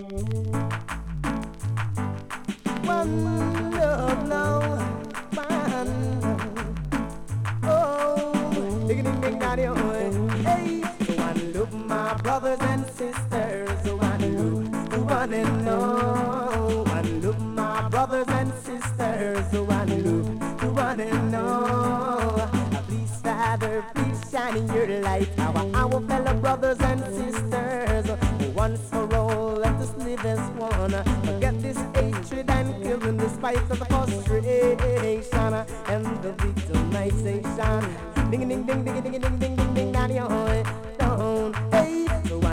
One love now, one. Oh, ding ding ding daddy, oh, hey. One look, my brothers and sisters. One look, one and all. One look, my brothers and sisters. One look, one and all. Please, Father, please shine in your light. Our fellow brothers and sisters. Once for all, let us live as one. Forget this hatred and killing, despite of the frustration and the victimization. Ding ding ding ding ding ding ding ding ding, daddy, oh.